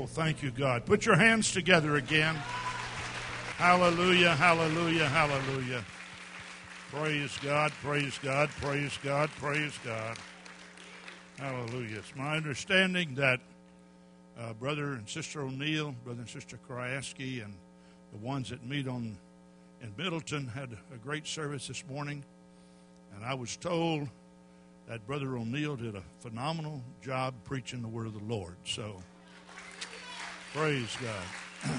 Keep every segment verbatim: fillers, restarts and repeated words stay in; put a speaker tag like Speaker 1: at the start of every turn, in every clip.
Speaker 1: thank you, God. Put your hands together again. Hallelujah, hallelujah, hallelujah. Praise God, praise God, praise God, praise God. Hallelujah. It's my understanding that uh, Brother and Sister O'Neill, Brother and Sister Kraski, and the ones that meet on in Middleton had a great service this morning. And I was told that Brother O'Neill did a phenomenal job preaching the word of the Lord. So, praise God.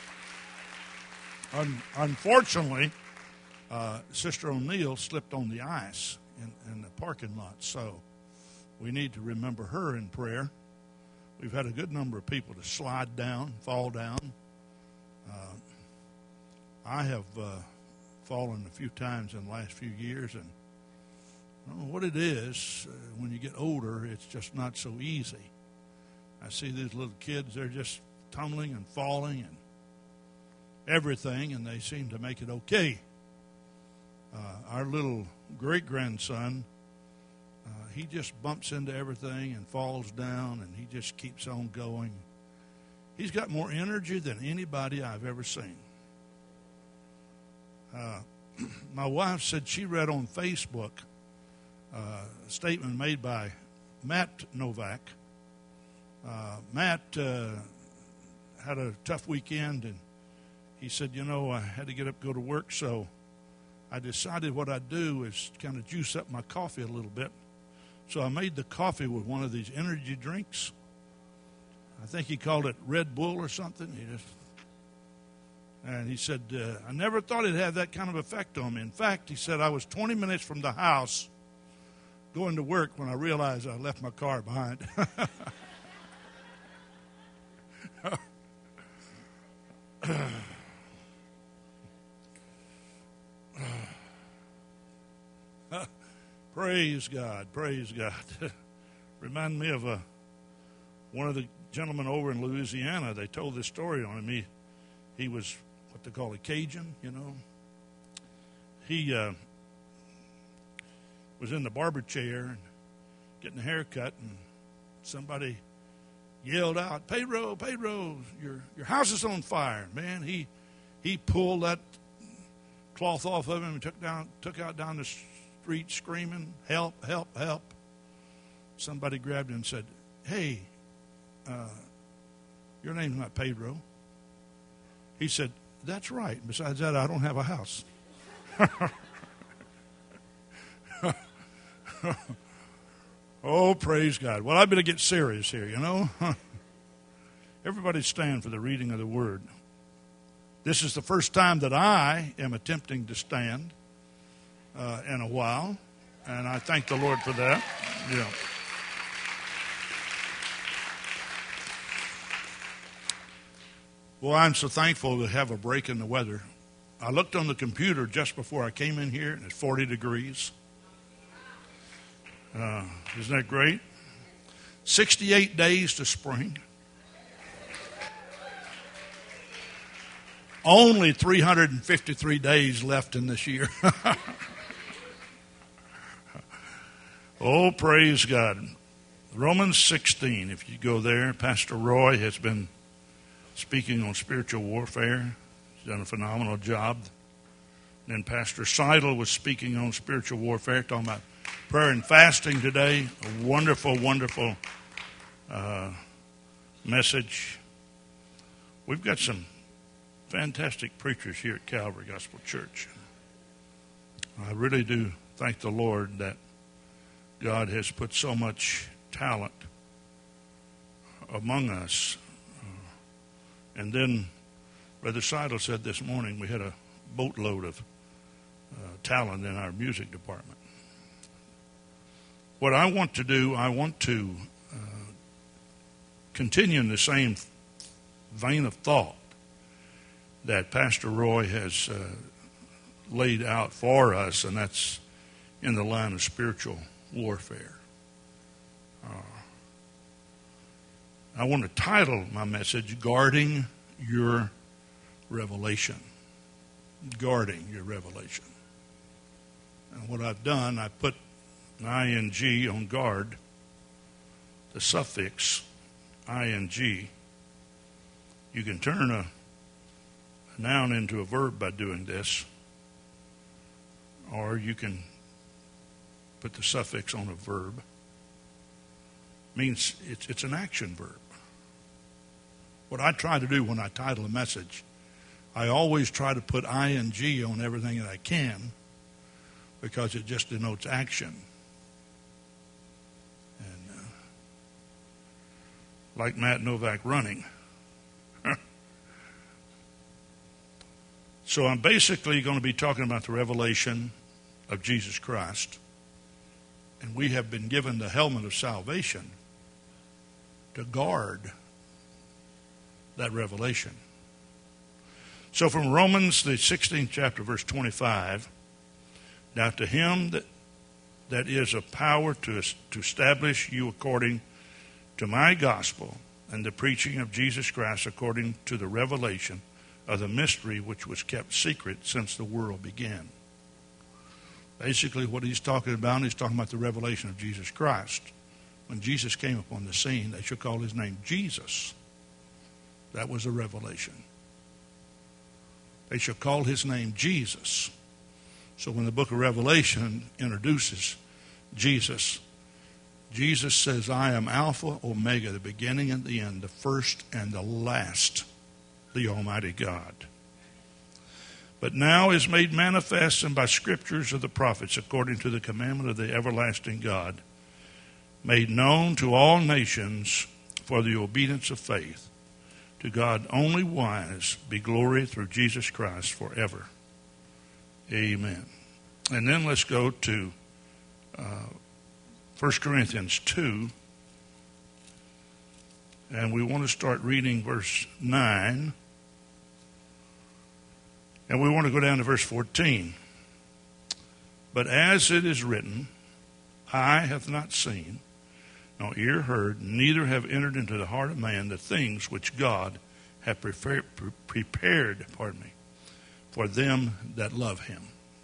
Speaker 1: Un- unfortunately, uh, Sister O'Neill slipped on the ice in, in the parking lot. So, we need to remember her in prayer. We've had a good number of people to slide down, fall down. Uh, I have uh, fallen a few times in the last few years, and I don't know what it is. Uh, when you get older, it's just not so easy. I see these little kids, they're just tumbling and falling and everything, and they seem to make it okay. Uh, our little great-grandson, uh, he just bumps into everything and falls down, and he just keeps on going. He's got more energy than anybody I've ever seen. Uh, my wife said she read on Facebook uh, a statement made by Matt Novak. Uh, Matt uh, had a tough weekend, and he said, you know, I had to get up and go to work, so I decided what I'd do is kind of juice up my coffee a little bit. So I made the coffee with one of these energy drinks. I think he called it Red Bull or something. He just, and he said, uh, I never thought it'd have that kind of effect on me. In fact, he said, I was twenty minutes from the house going to work when I realized I left my car behind. Praise God, praise God. Remind me of a, one of the gentlemen over in Louisiana. They told this story on him. He, he was what they call a Cajun, you know. He uh, was in the barber chair and getting a haircut, and somebody yelled out, Pedro, Pedro, your your house is on fire. Man, he he pulled that cloth off of him and took down took out down the street screaming, help, help, help. Somebody grabbed him and said, hey, uh, your name's not Pedro. He said, that's right. Besides that, I don't have a house. Oh, praise God. Well, I better get serious here, you know. Everybody stand for the reading of the Word. This is the first time that I am attempting to stand uh, in a while, and I thank the Lord for that. Yeah. Well, I'm so thankful to have a break in the weather. I looked on the computer just before I came in here, and it's forty degrees. Uh, isn't that great? sixty-eight days to spring. Only three hundred fifty-three days left in this year. Oh, praise God. Romans sixteen, if you go there, Pastor Roy has been speaking on spiritual warfare. He's done a phenomenal job. Then Pastor Seidel was speaking on spiritual warfare, talking about prayer and fasting today. A wonderful, wonderful uh, message. We've got some fantastic preachers here at Calvary Gospel Church. I really do thank the Lord that God has put so much talent among us. Uh, and then Brother Seidel said this morning we had a boatload of uh, talent in our music department. What I want to do, I want to uh, continue in the same vein of thought that Pastor Roy has uh, laid out for us, and that's in the line of spiritual warfare. Uh, I want to title my message, Guarding Your Revelation. Guarding Your Revelation. And what I've done, I put an ing on guard, the suffix ing, You can turn a, a noun into a verb by doing this, or you can put the suffix on a verb. Means it's, it's an action verb. What I try to do when I title a message, I always try to put ing on everything that I can, because it just denotes action. And uh, like Matt Novak running. So I'm basically going to be talking about the revelation of Jesus Christ. And we have been given the helmet of salvation to guard that revelation. So from Romans, the sixteenth chapter, verse twenty-five, now to him that, that is of power to, to establish you according to my gospel and the preaching of Jesus Christ according to the revelation of the mystery which was kept secret since the world began. Basically what he's talking about, he's talking about the revelation of Jesus Christ. When Jesus came upon the scene, they should call his name Jesus. That was a revelation. They shall call his name Jesus. So when the book of Revelation introduces Jesus, Jesus says, I am Alpha, Omega, the beginning and the end, the first and the last, the Almighty God. But now is made manifest and by scriptures of the prophets, according to the commandment of the everlasting God, made known to all nations for the obedience of faith. To God only wise be glory through Jesus Christ forever. Amen. And then let's go to uh, First Corinthians two. And we want to start reading verse nine. And we want to go down to verse fourteen. But as it is written, eye hath not seen, nor ear heard, neither have entered into the heart of man the things which God hath prepared, prepared pardon me, for them that love him.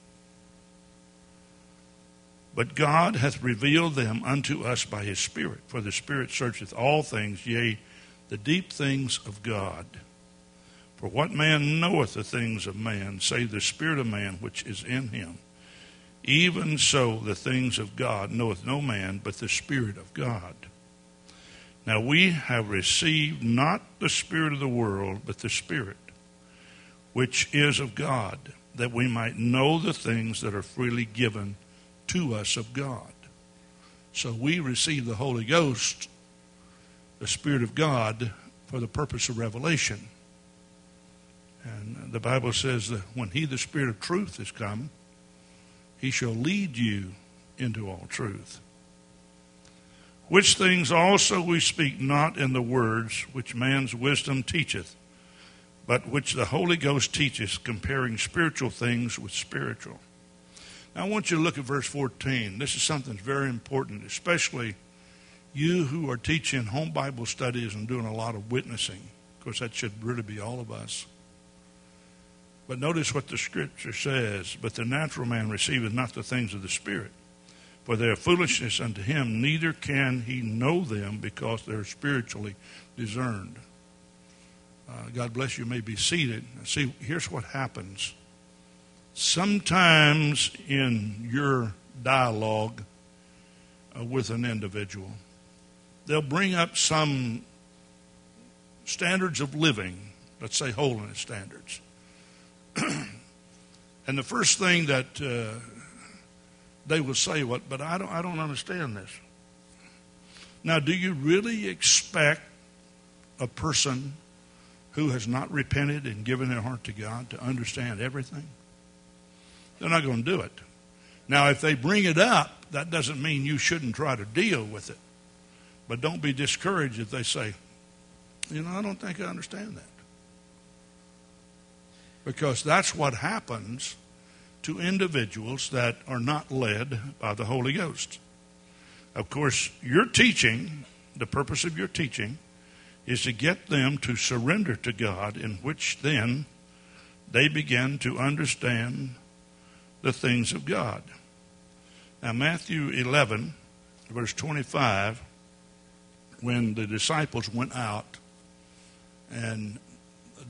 Speaker 1: But God hath revealed them unto us by his Spirit. For the Spirit searcheth all things, yea, the deep things of God. For what man knoweth the things of man, save the spirit of man which is in him? Even so the things of God knoweth no man, but the Spirit of God. Now we have received not the spirit of the world, but the Spirit, which is of God, that we might know the things that are freely given to us of God. So we receive the Holy Ghost, the Spirit of God, for the purpose of revelation. And the Bible says that when he, the Spirit of truth, is come, he shall lead you into all truth. Which things also we speak not in the words which man's wisdom teacheth, but which the Holy Ghost teacheth, comparing spiritual things with spiritual. Now I want you to look at verse fourteen. This is something that's very important, especially you who are teaching home Bible studies and doing a lot of witnessing. Of course, that should really be all of us. But notice what the scripture says, but the natural man receiveth not the things of the Spirit, for they are foolishness unto him, neither can he know them, because they are spiritually discerned. Uh, God bless you, may be seated. See, here's what happens. Sometimes in your dialogue uh, with an individual, they'll bring up some standards of living, let's say holiness standards. And the first thing that uh, they will say, "What? But I don't. I don't understand this." Now, do you really expect a person who has not repented and given their heart to God to understand everything? They're not going to do it. Now, if they bring it up, that doesn't mean you shouldn't try to deal with it. But don't be discouraged if they say, "You know, I don't think I understand that." Because that's what happens to individuals that are not led by the Holy Ghost. Of course, your teaching, the purpose of your teaching, is to get them to surrender to God, in which then they begin to understand the things of God. Now, Matthew eleven, verse twenty-five, when the disciples went out and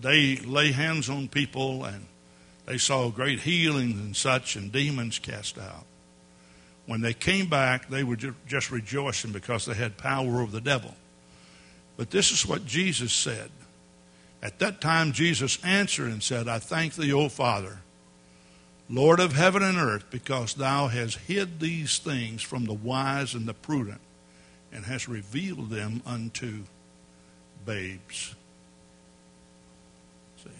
Speaker 1: they lay hands on people, and they saw great healings and such, and demons cast out. When they came back, they were just rejoicing because they had power over the devil. But this is what Jesus said. At that time, Jesus answered and said, I thank thee, O Father, Lord of heaven and earth, because thou hast hid these things from the wise and the prudent, and hast revealed them unto babes. See?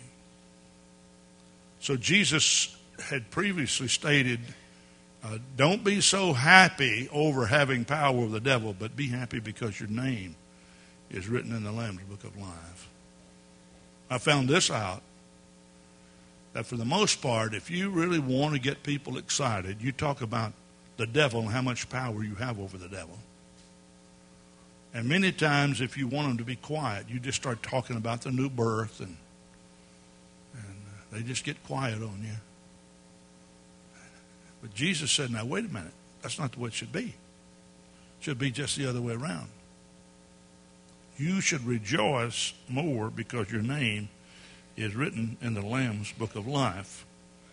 Speaker 1: So Jesus had previously stated, uh, don't be so happy over having power over the devil, but be happy because your name is written in the Lamb's Book of Life. I found this out, that for the most part, if you really want to get people excited, you talk about the devil and how much power you have over the devil. And many times, if you want them to be quiet, you just start talking about the new birth, and, and they just get quiet on you. But Jesus said, now, wait a minute. That's not the way it should be. It should be just the other way around. You should rejoice more because your name is written in the Lamb's Book of Life.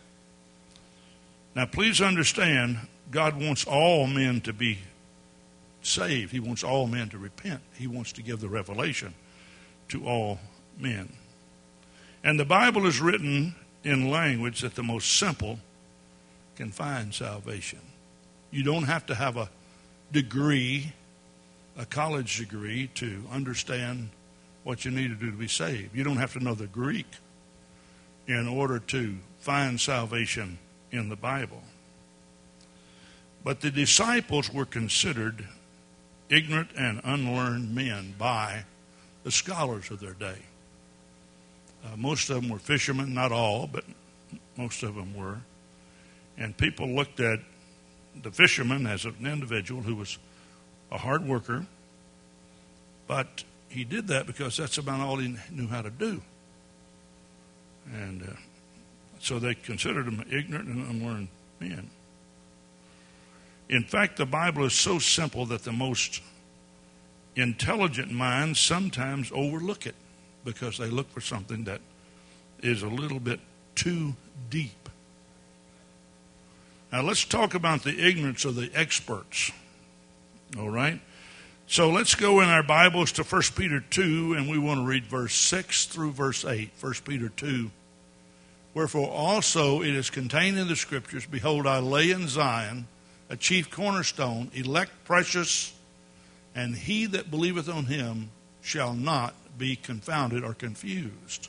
Speaker 1: Now, please understand, God wants all men to be saved. He wants all men to repent. He wants to give the revelation to all men. And the Bible is written in language that the most simple can find salvation. You don't have to have a degree, a college degree, to understand what you need to do to be saved. You don't have to know the Greek in order to find salvation in the Bible. But the disciples were considered ignorant and unlearned men by the scholars of their day. Uh, most of them were fishermen, not all, but most of them were. And people looked at the fisherman as an individual who was a hard worker, but he did that because that's about all he knew how to do. And uh, so they considered him ignorant and unlearned men. In fact, the Bible is so simple that the most intelligent minds sometimes overlook it because they look for something that is a little bit too deep. Now, let's talk about the ignorance of the experts. All right? So let's go in our Bibles to First Peter two, and we want to read verse six through verse eight. First Peter two. Wherefore also it is contained in the Scriptures, behold, I lay in Zion a chief cornerstone, elect, precious, and he that believeth on him shall not be confounded or confused.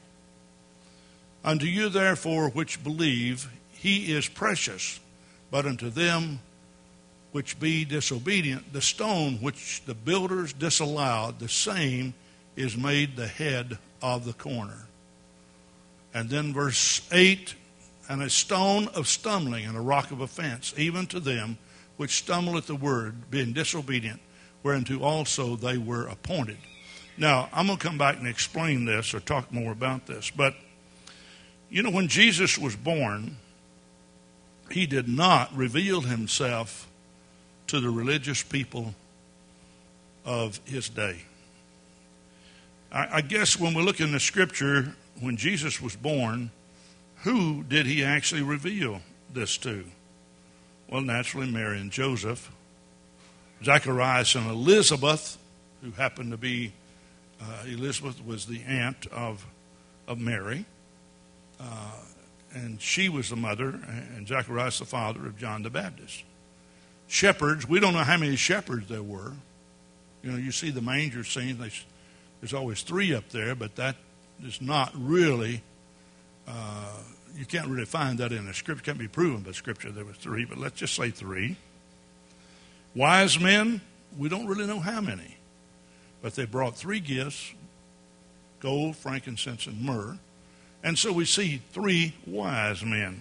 Speaker 1: Unto you therefore which believe, he is precious, but unto them which be disobedient, the stone which the builders disallowed, the same is made the head of the corner. And then verse eight, and a stone of stumbling and a rock of offense, even to them which stumble at the word, being disobedient, whereunto also they were appointed. Now, I'm going to come back and explain this or talk more about this. But, you know, when Jesus was born, he did not reveal himself to the religious people of his day. I, I guess when we look in the Scripture, when Jesus was born, who did he actually reveal this to? Well, naturally, Mary and Joseph, Zacharias and Elizabeth, who happened to be, uh, Elizabeth was the aunt of, of Mary, uh, and she was the mother, and Zacharias the father of John the Baptist. Shepherds, we don't know how many shepherds there were. You know, you see the manger scene, there's always three up there, but that is not really, uh, you can't really find that in the Scripture. It can't be proven by Scripture there was three, but let's just say three. Wise men, we don't really know how many, but they brought three gifts, gold, frankincense, and myrrh. And so we see three wise men.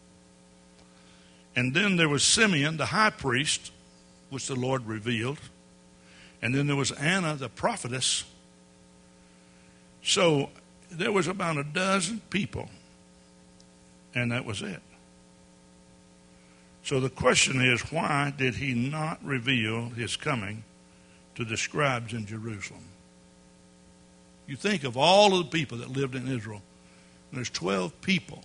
Speaker 1: And then there was Simeon, the high priest, which the Lord revealed. And then there was Anna, the prophetess. So there was about a dozen people, and that was it. So the question is, why did he not reveal his coming to the scribes in Jerusalem? You think of all of the people that lived in Israel. And there's twelve people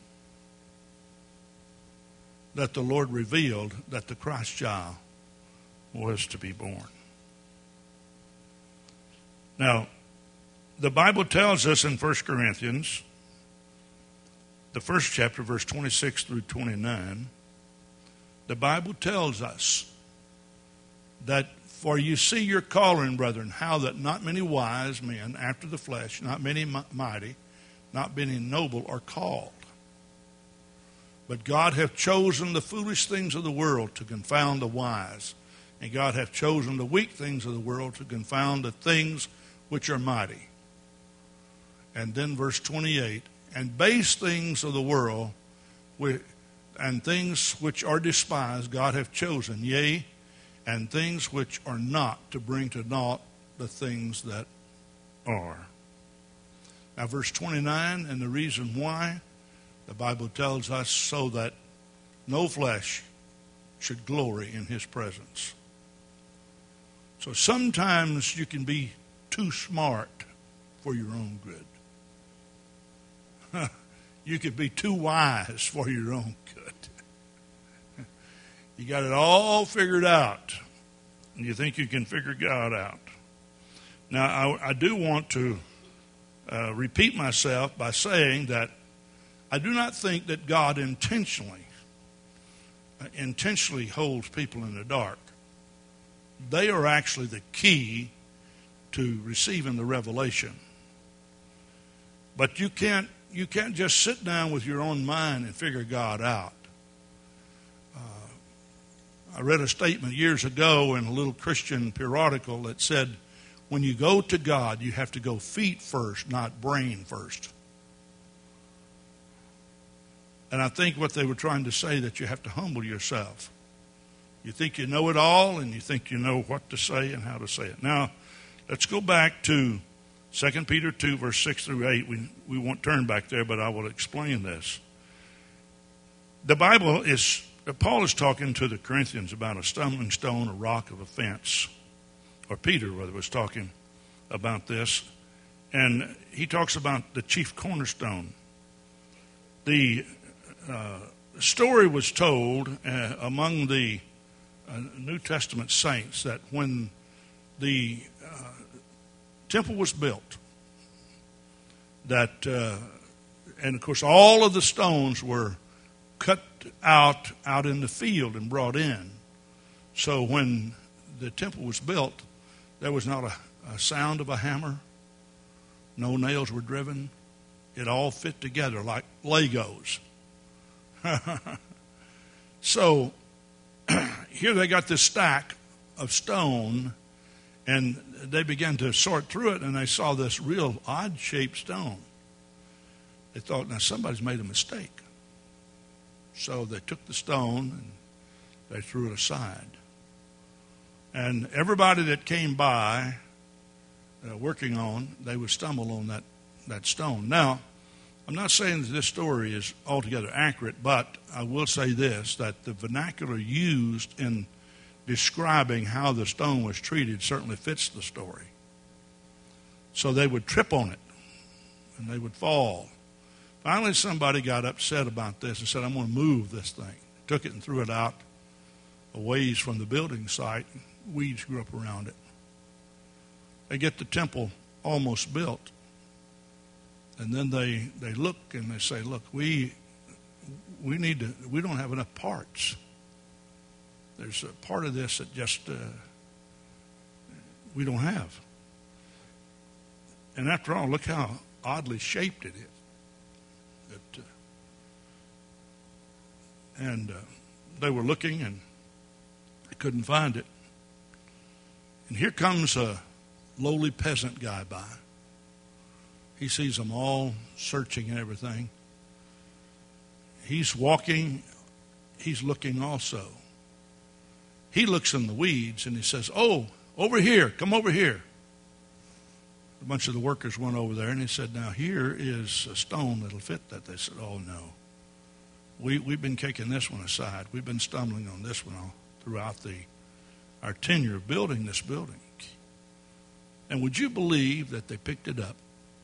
Speaker 1: that the Lord revealed that the Christ child was to be born. Now, the Bible tells us in First Corinthians, the first chapter, verse twenty-six through twenty-nine, the Bible tells us that, for you see your calling, brethren, how that not many wise men after the flesh, not many mighty, not many noble are called. But God hath chosen the foolish things of the world to confound the wise. And God hath chosen the weak things of the world to confound the things which are mighty. And then verse twenty-eight, and base things of the world and things which are despised God hath chosen, yea, and things which are not, to bring to naught the things that are. Now verse twenty-nine, and the reason why, the Bible tells us so that no flesh should glory in his presence. So sometimes you can be too smart for your own good. You could be too wise for your own good. You got it all figured out, and you think you can figure God out. Now, I, I do want to uh, repeat myself by saying that I do not think that God intentionally, uh, intentionally holds people in the dark. They are actually the key to receiving the revelation. But you can't you can't just sit down with your own mind and figure God out. Uh, I read a statement years ago in a little Christian periodical that said, when you go to God, you have to go feet first, not brain first. And I think what they were trying to say, that you have to humble yourself. You think you know it all, and you think you know what to say and how to say it. Now, let's go back to Second Peter two, verse six through eight. We, we won't turn back there, but I will explain this. The Bible is, Paul is talking to the Corinthians about a stumbling stone, a rock of offense. Or Peter, rather, was talking about this. And he talks about the chief cornerstone. The uh, story was told uh, among the uh, New Testament saints that when the uh, temple was built, that, uh, and of course all of the stones were cut out, out in the field and brought in. So when the temple was built, there was not a, a sound of a hammer. No nails were driven. It all fit together like Legos. So here they got this stack of stone, and they began to sort through it, and they saw this real odd-shaped stone. They thought, now somebody's made a mistake. So they took the stone and they threw it aside. And everybody that came by uh, working on, they would stumble on that, that stone. Now, I'm not saying that this story is altogether accurate, but I will say this, that the vernacular used in describing how the stone was treated certainly fits the story. So they would trip on it, and they would fall. Finally, somebody got upset about this and said, I'm going to move this thing. Took it and threw it out a ways from the building site. Weeds grew up around it. They get the temple almost built. And then they, they look and they say, look, we we need to, we don't have enough parts. There's a part of this that just uh, we don't have. And after all, look how oddly shaped it is. It, uh, and uh, they were looking and they couldn't find it. And here comes a lowly peasant guy by. He sees them all searching and everything. He's walking. He's looking also. He looks in the weeds and he says, oh, over here. Come over here. A bunch of the workers went over there and he said, now here is a stone that'll fit that. They said, oh, no. We, we've been kicking this one aside. We've been stumbling on this one all throughout the our tenure of building this building. And would you believe that they picked it up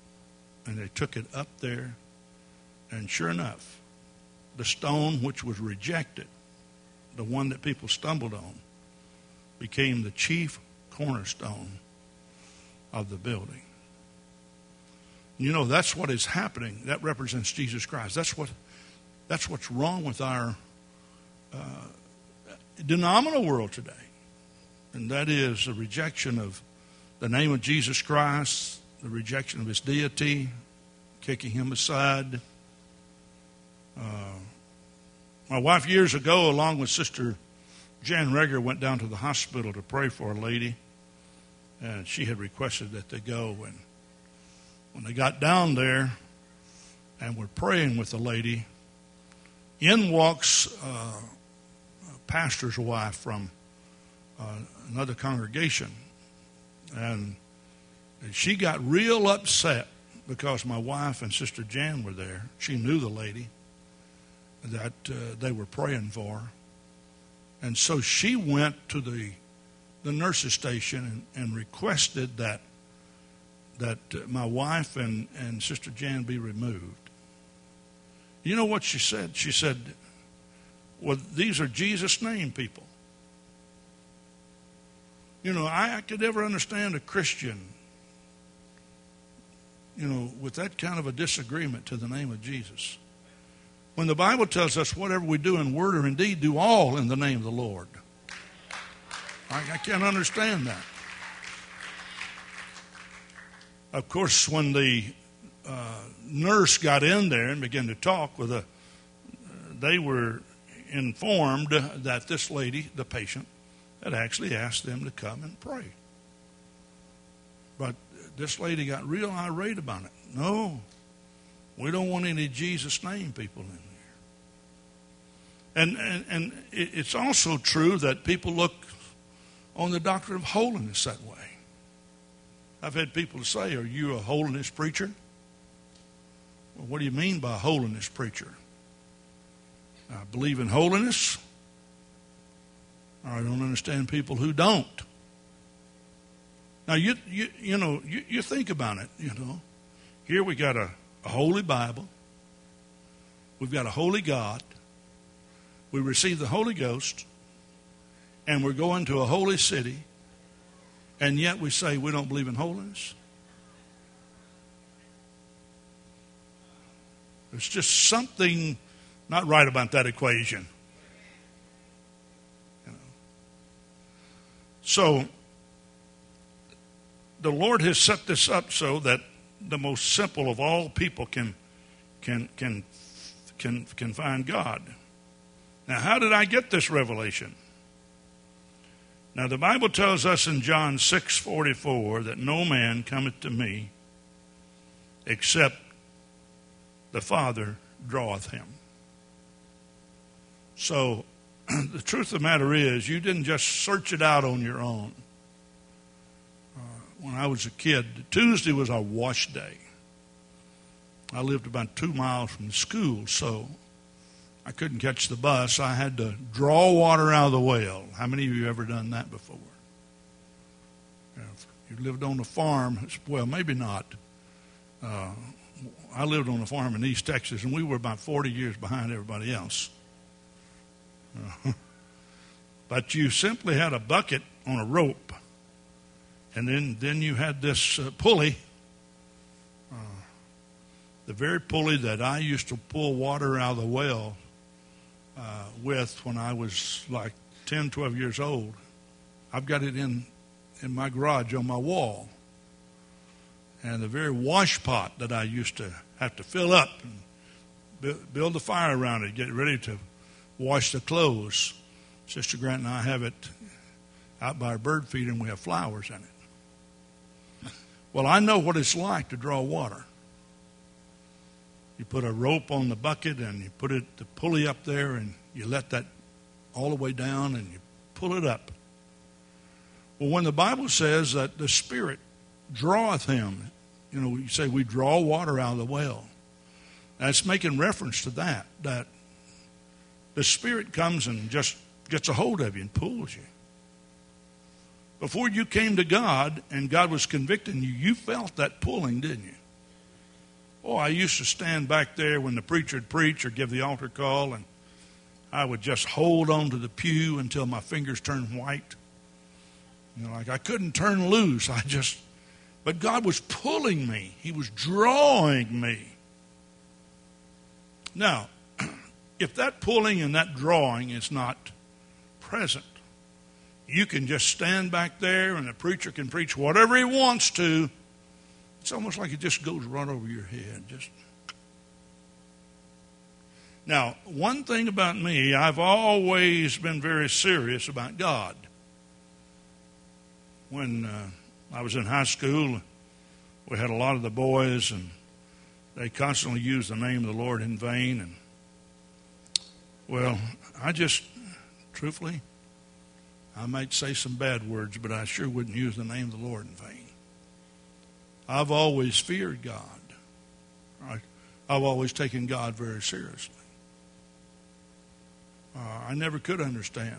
Speaker 1: And they took it up there, and sure enough, the stone which was rejected, the one that people stumbled on, became the chief cornerstone of the building. You know, that's what is happening. That represents Jesus Christ. That's what that's what's wrong with our uh, denominational world today. And that is the rejection of the name of Jesus Christ, the rejection of his deity, kicking him aside. Uh, my wife years ago, along with Sister Jan Reger, went down to the hospital to pray for a lady. And she had requested that they go. And when they got down there and were praying with the lady, in walks uh, a pastor's wife from uh, another congregation. And she got real upset because my wife and Sister Jan were there. She knew the lady that uh, they were praying for. And so she went to the the nurse's station and, and requested that that uh, my wife and, and Sister Jan be removed. You know what she said? She said, well, these are Jesus' name people. You know, I, I could never understand a Christian, you know, with that kind of a disagreement to the name of Jesus. When the Bible tells us whatever we do in word or in deed, do all in the name of the Lord. I, I can't understand that. Of course, when the uh, nurse got in there and began to talk with a, uh, they were informed that this lady, the patient, had actually asked them to come and pray. But this lady got real irate about it. No, we don't want any Jesus name people in there. And, and, and it's also true that people look on the doctrine of holiness that way. I've had people say, are you a holiness preacher? Well, what do you mean by a holiness preacher? I believe in holiness. I don't understand people who don't. Now, you you, you know, you, you think about it, you know. Here we got a, a holy Bible. We've got a holy God. We receive the Holy Ghost. And we're going to a holy city. And yet we say we don't believe in holiness. There's just something not right about that equation. You know. So, the Lord has set this up so that the most simple of all people can can can can can find God. Now, how did I get this revelation? Now, the Bible tells us in John six forty-four that no man cometh to me except the Father draweth him. So, the truth of the matter is, you didn't just search it out on your own. Uh, when I was a kid, Tuesday was our wash day. I lived about two miles from the school, so I couldn't catch the bus. I had to draw water out of the well. How many of you have ever done that before? You know, if you lived on a farm, well, maybe not. Uh, I lived on a farm in East Texas, and we were about forty years behind everybody else. Uh, but you simply had a bucket on a rope, and then, then you had this uh, pulley, uh, the very pulley that I used to pull water out of the well Uh, with when I was like ten, twelve years old. I've got it in, in my garage on my wall. And the very wash pot that I used to have to fill up and bu- build the fire around it, get ready to wash the clothes. Sister Grant and I have it out by our bird feeder, and we have flowers in it. Well, I know what it's like to draw water. You put a rope on the bucket and you put it the pulley up there and you let that all the way down and you pull it up. Well, when the Bible says that the Spirit draweth him, you know, you say we draw water out of the well. That's making reference to that, that the Spirit comes and just gets a hold of you and pulls you. Before you came to God and God was convicting you, you felt that pulling, didn't you? Oh, I used to stand back there when the preacher would preach or give the altar call, and I would just hold on to the pew until my fingers turned white. You know, like I couldn't turn loose. I just, but God was pulling me. He was drawing me. Now, if that pulling and that drawing is not present, you can just stand back there and the preacher can preach whatever he wants to. It's almost like it just goes right over your head. Just Now, one thing about me, I've always been very serious about God. When uh, I was in high school, we had a lot of the boys, and they constantly used the name of the Lord in vain. And well, I just, truthfully, I might say some bad words, but I sure wouldn't use the name of the Lord in vain. I've always feared God. Right? I've always taken God very seriously. Uh, I never could understand.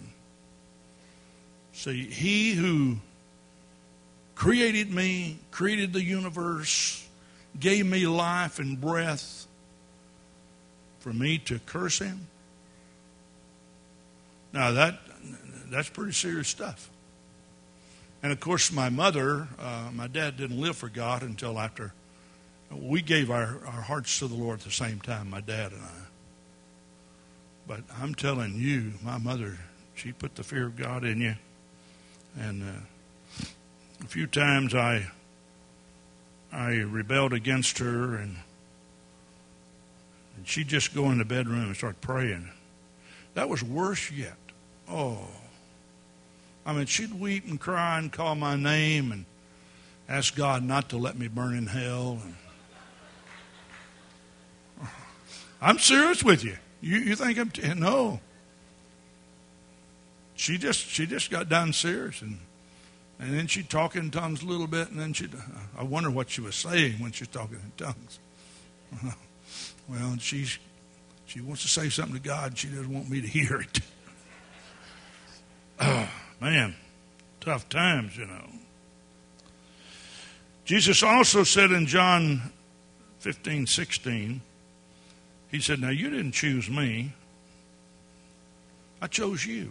Speaker 1: See, He who created me, created the universe, gave me life and breath, for me to curse Him? Now that that's pretty serious stuff. And of course, my mother, uh, my dad didn't live for God until after we gave our, our hearts to the Lord at the same time, my dad and I. But I'm telling you, my mother, she put the fear of God in you. And uh, a few times I I rebelled against her, and, and she'd just go in the bedroom and start praying. That was worse yet. Oh. I mean, she'd weep and cry and call my name and ask God not to let me burn in hell. And I'm serious with you. You, you think I'm... T- no. She just she just got down serious, and and then she'd talk in tongues a little bit, and then she'd... I wonder what she was saying when she was talking in tongues. Well, she's, she wants to say something to God. She doesn't want me to hear it. Oh, man, tough times, you know. Jesus also said in John fifteen sixteen, He said, now you didn't choose me. I chose you.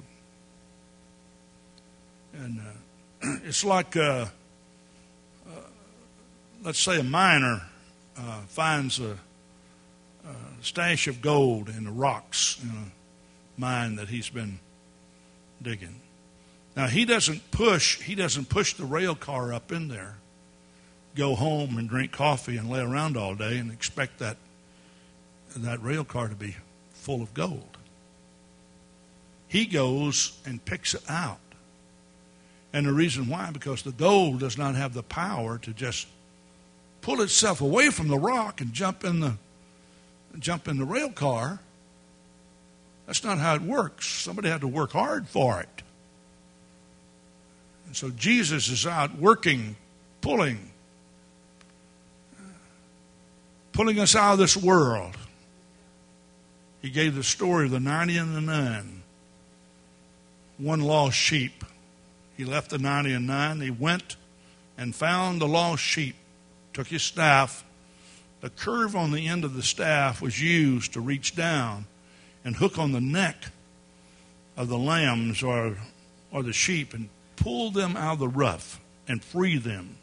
Speaker 1: And uh, it's like, uh, uh, let's say a miner uh, finds a, a stash of gold in the rocks in a mine that he's been digging. Now he doesn't push, he doesn't push the rail car up in there, go home and drink coffee and lay around all day and expect that that rail car to be full of gold. He goes and picks it out. And the reason why, because the gold does not have the power to just pull itself away from the rock and jump in the jump in the rail car. That's not how it works. Somebody had to work hard for it. And so Jesus is out working, pulling, pulling us out of this world. He gave the story of the ninety and the nine. One lost sheep. He left the ninety and nine. He went and found the lost sheep. Took his staff. The curve on the end of the staff was used to reach down and hook on the neck of the lambs or, or the sheep and pull them out of the rough and free them.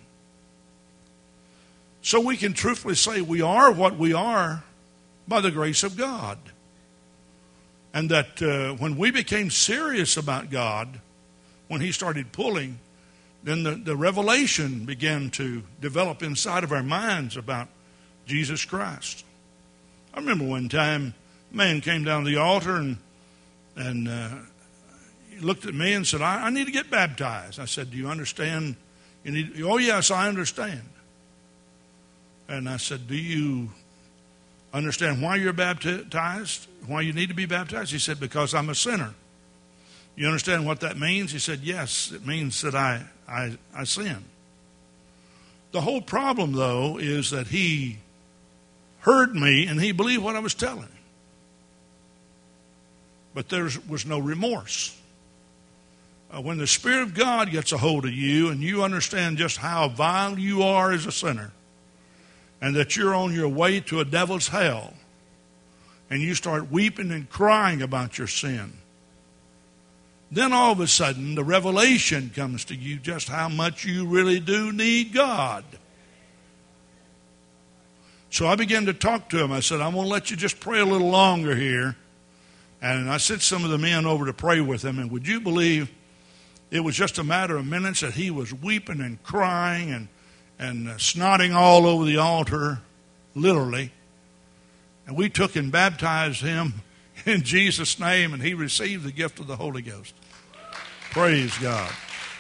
Speaker 1: So we can truthfully say we are what we are by the grace of God. And that uh, when we became serious about God, when He started pulling, then the, the revelation began to develop inside of our minds about Jesus Christ. I remember one time a man came down to the altar and and uh, he looked at me and said, I, I need to get baptized. I said, do you understand? You need, oh, yes, I understand. And I said, do you understand why you're baptized? Why you need to be baptized? He said, because I'm a sinner. You understand what that means? He said, yes, it means that I, I, I sin. The whole problem, though, is that he heard me and he believed what I was telling him. But there was no remorse. Uh, when the Spirit of God gets a hold of you and you understand just how vile you are as a sinner, and that you're on your way to a devil's hell, and you start weeping and crying about your sin, then all of a sudden the revelation comes to you just how much you really do need God. So I began to talk to him. I said, I'm going to let you just pray a little longer here. And I sent some of the men over to pray with him. And would you believe it was just a matter of minutes that he was weeping and crying and, and uh, snotting all over the altar, literally. And we took and baptized him in Jesus' name, and he received the gift of the Holy Ghost. Praise God.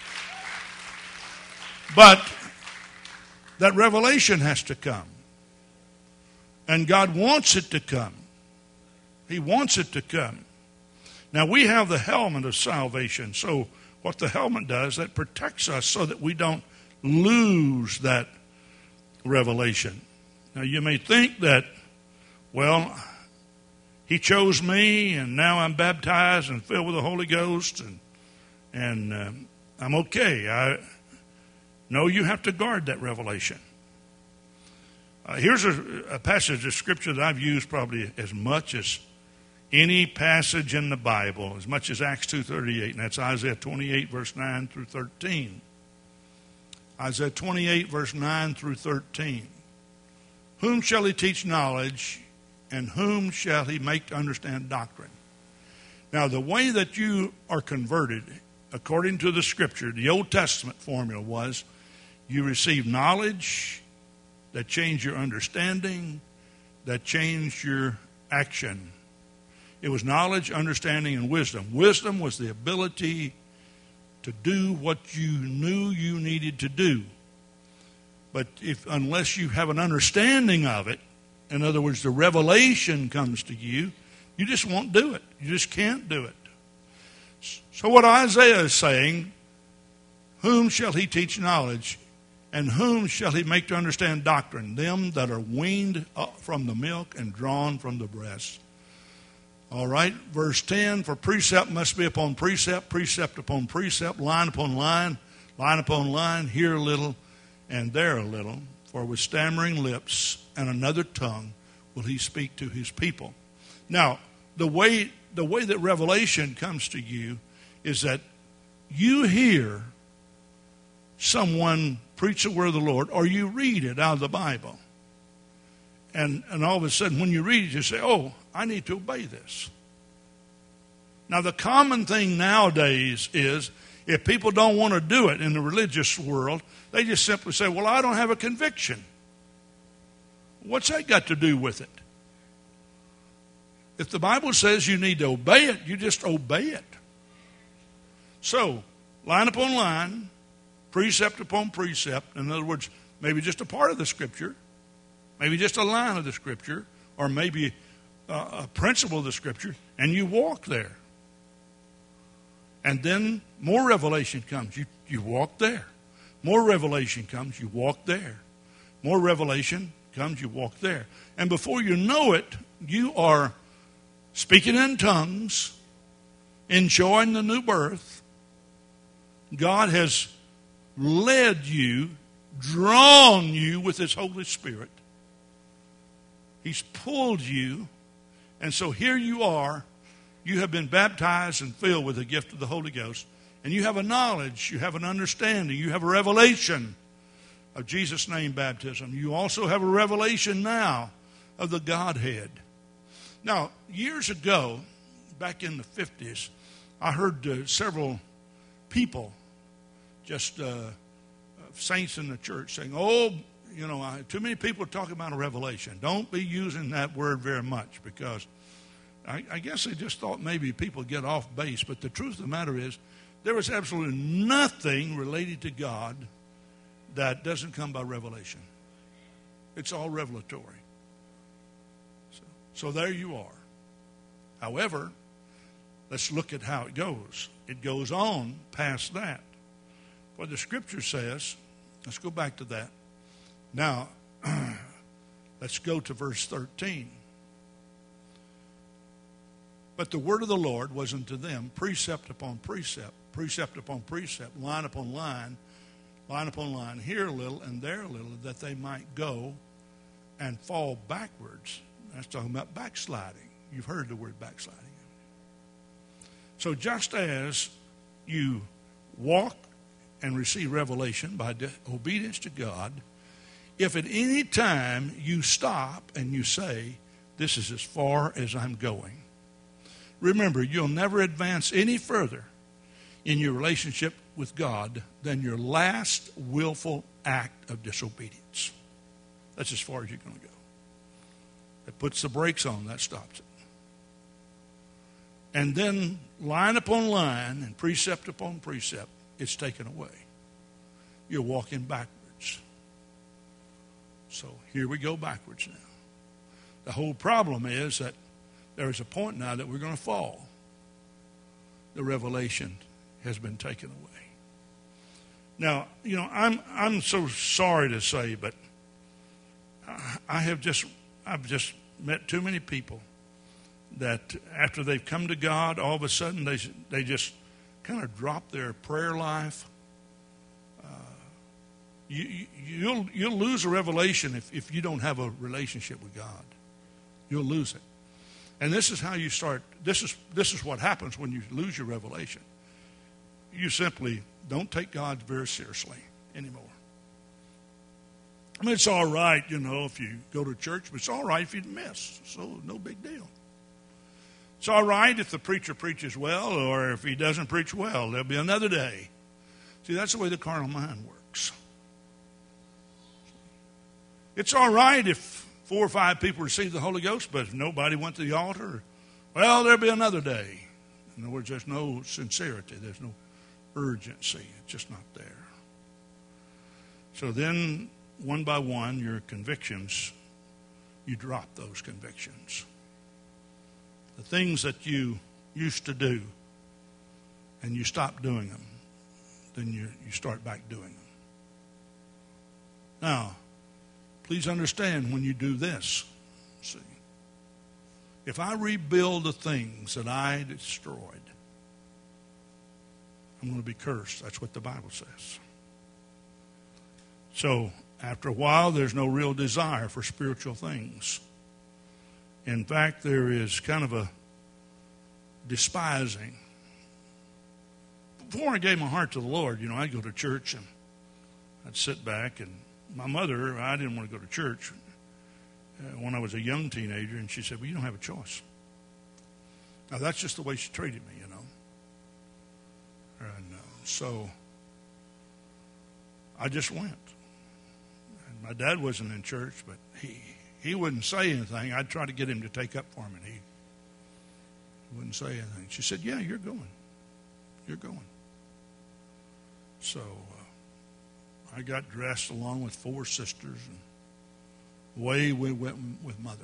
Speaker 1: But that revelation has to come. And God wants it to come. He wants it to come. Now, we have the helmet of salvation. So what the helmet does, that protects us so that we don't lose that revelation. Now, you may think that, well, he chose me, and now I'm baptized and filled with the Holy Ghost, and and um, I'm okay. I, no, you have to guard that revelation. Uh, here's a, a passage of Scripture that I've used probably as much as any passage in the Bible, as much as Acts two thirty-eight, and that's Isaiah twenty-eight, verse nine through thirteen. Isaiah twenty-eight, verse nine through thirteen. Whom shall he teach knowledge, and whom shall he make to understand doctrine? Now, the way that you are converted, according to the Scripture, the Old Testament formula was, you receive knowledge that changed your understanding, that changed your action. It was knowledge, understanding, and wisdom. Wisdom was the ability to do what you knew you needed to do. But if unless you have an understanding of it, in other words, the revelation comes to you, you just won't do it. You just can't do it. So what Isaiah is saying, whom shall he teach knowledge, and whom shall he make to understand doctrine? Them that are weaned from the milk and drawn from the breast. All right, verse ten, for precept must be upon precept, precept upon precept, line upon line, line upon line, here a little and there a little. For with stammering lips and another tongue will he speak to his people. Now, the way the way that revelation comes to you is that you hear someone preach the word of the Lord, or you read it out of the Bible. And, and all of a sudden, when you read it, you say, oh, I need to obey this. Now, the common thing nowadays is, if people don't want to do it in the religious world, they just simply say, well, I don't have a conviction. What's that got to do with it? If the Bible says you need to obey it, you just obey it. So, line upon line, precept upon precept, in other words, maybe just a part of the Scripture, maybe just a line of the Scripture, or maybe a principle of the Scripture, and you walk there. And then more revelation comes. You, you walk there. More revelation comes. You walk there. More revelation comes. You walk there. And before you know it, you are speaking in tongues, enjoying the new birth. God has led you, drawn you with His Holy Spirit. He's pulled you. And so here you are. You have been baptized and filled with the gift of the Holy Ghost. And you have a knowledge, you have an understanding, you have a revelation of Jesus' name baptism. You also have a revelation now of the Godhead. Now, years ago, back in the fifties, I heard uh, several people, just uh, saints in the church, saying, oh, you know, I, too many people are talking about a revelation. Don't be using that word very much, because I, I guess they just thought maybe people get off base. But the truth of the matter is, there is absolutely nothing related to God that doesn't come by revelation. It's all revelatory. So, so there you are. However, let's look at how it goes. It goes on past that. What the Scripture says, let's go back to that. Now, let's go to verse thirteen. But the word of the Lord was unto them precept upon precept, precept upon precept, line upon line, line upon line, here a little and there a little, that they might go and fall backwards, that's talking about backsliding. You've heard the word backsliding. So just as you walk and receive revelation by obedience to God, if at any time you stop and you say, this is as far as I'm going, remember, you'll never advance any further in your relationship with God than your last willful act of disobedience. That's as far as you're going to go. That puts the brakes on, that stops it. And then line upon line and precept upon precept, it's taken away. You're walking backwards. So here we go backwards now. The whole problem is that there is a point now that we're going to fall. The revelation has been taken away. Now, you know, I'm I'm so sorry to say, but I have just I've just met too many people that after they've come to God, all of a sudden they they just kind of drop their prayer life. Uh, you, you you'll you'll lose a revelation if, if you don't have a relationship with God. You'll lose it. And this is how you start. This is this is what happens when you lose your revelation. You simply don't take God very seriously anymore. I mean, it's all right, you know, if you go to church, but it's all right if you miss. So no big deal. It's all right if the preacher preaches well, or if he doesn't preach well, there'll be another day. See, that's the way the carnal mind works. It's all right if four or five people receive the Holy Ghost, but if nobody went to the altar, well, there'll be another day. In other words, there's no sincerity. There's no urgency. It's just not there. So then, one by one, your convictions, you drop those convictions. The things that you used to do, and you stop doing them, then you, you start back doing them. Now, please understand when you do this, see, if I rebuild the things that I destroyed, I'm going to be cursed. That's what the Bible says. So, after a while, there's no real desire for spiritual things. In fact, there is kind of a despising. Before I gave my heart to the Lord, you know, I'd go to church and I'd sit back, and my mother, I didn't want to go to church uh, when I was a young teenager, and she said, well, you don't have a choice. Now, that's just the way she treated me, you know. And uh, so I just went. And my dad wasn't in church, but he, he wouldn't say anything. I'd try to get him to take up for me, and he wouldn't say anything. She said, yeah, you're going. You're going. So uh, I got dressed along with four sisters, and away we went with Mother.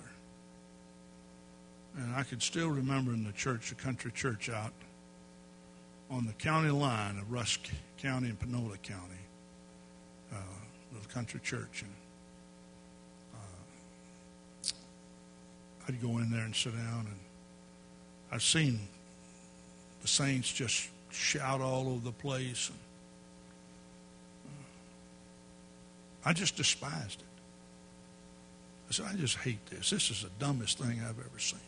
Speaker 1: And I could still remember in the church, the country church out on the county line of Rusk County and Panola County, uh, the country church. And uh, I'd go in there and sit down, and I've seen the saints just shout all over the place. And uh, I just despised it. I said, I just hate this. This is the dumbest thing I've ever seen.